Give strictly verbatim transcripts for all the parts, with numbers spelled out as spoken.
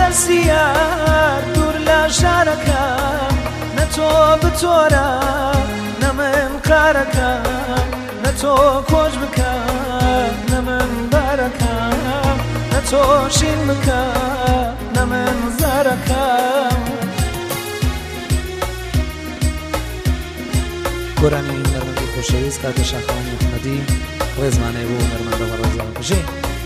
دەستیار دوور لە شارەکەم نە تۆ بتۆرە نە من قارەکەم نە تۆ کۆش بکە نە من بارەکەم نە تۆ شین بکە نە من زارەکەم. گۆرانی نەرمەندی خۆشەویست کاکە شاخەوانی محەممەدی ڕێزمانەی بۆ نەرمەندە بەڕێزان کوژێ.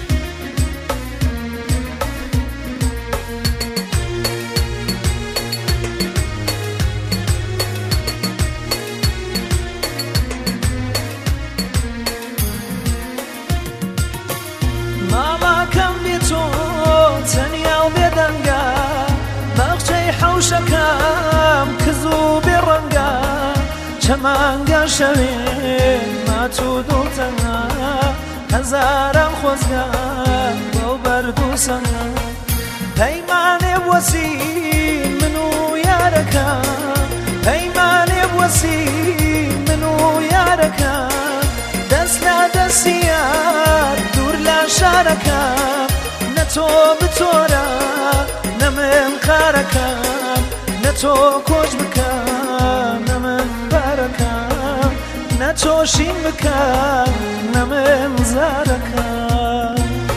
ماڵاکەم بێ تۆ تەنیا و بێدەنگە باخچەی حەوشەکەم کز و بێڕەنگە چەمانگە شەوێ مات و دووتەنگە هەزاران خۆزگە بەو بەرد و سەنگە پەیمانێ وەسی من و یارەکەم پەیمانێ وەسی من و یارەکەم دەست لە دەستی یار دوور لە شارەکەم نە تۆ بتۆرە نە من قارەکەم نە تۆ کۆش بکە نە من بارەکەم نە تۆ شین بکە نە من زارەکەم.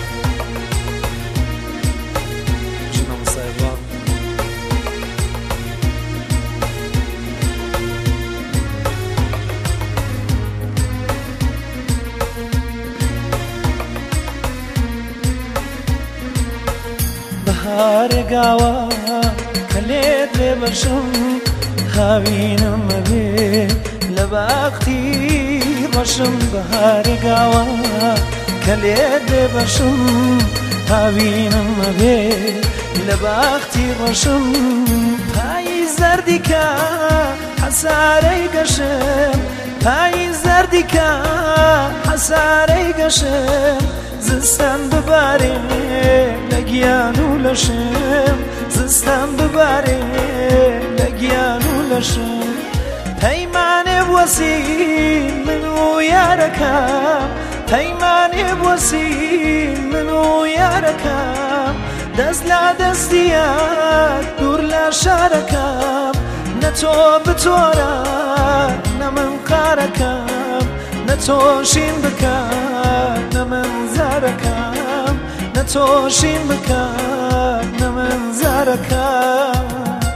بەهارێگاوە کە لێت لێ بەشم هاوینم مەبێ لە باختی ڕەشم بەهارێگاوە کە لێت لێ بەشم هاوینم مەبێ لە باختی ڕەشم پایی زەردیکە حەسارەی گەشم پایی زەردیکە حەسارەی گەشم زستان ببارێ لە گیان و لەشم زستان ببارێ لە گیان و لەشم پەیمانێ وەسی من و یارەکەم پەیمانێ وەسی من و یارەکەم دەست لە دەستی یار دوور لە شارەکەم نە تۆ بتۆرە نە من قارەکەم نە تۆ شین بکە نە من زارەکەم نە تۆ شین بکە نە من زارەکەم.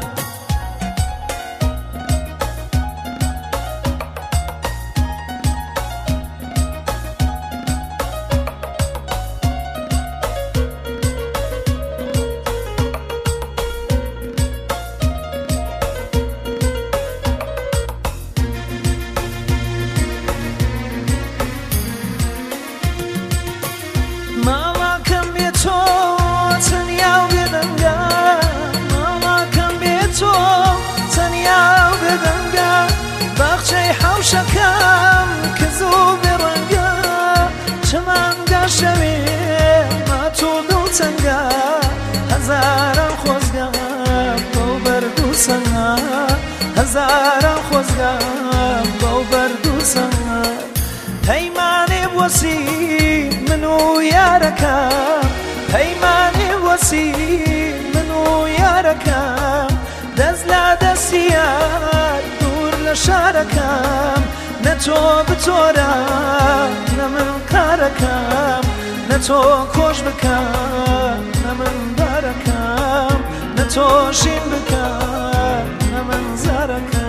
ماڵاکەم بێ تۆ تەنیا و بێدەنگە ماڵاکەم بێ تۆ تەنیا و بێدەنگە باخچەی حەوشەکەم کز و بێڕەنگە چەمانگە شەوێ مات و دووتەنگە هەزاران خۆزگە بەو بەرد و سەنگە هەزاران خۆزگە بەو بەرد و سەنگە پەیمانێ وەسی من و یارەکەم پەیمانێ وەسی من و یارەکەم دەست لە دەستی یار دوور لە شارەکەم نە تۆ بتۆرە نە من قارەکەم نە تۆ کۆش بکە نە من بارەکەم نە تۆ شین بکە نە من زارەکەم.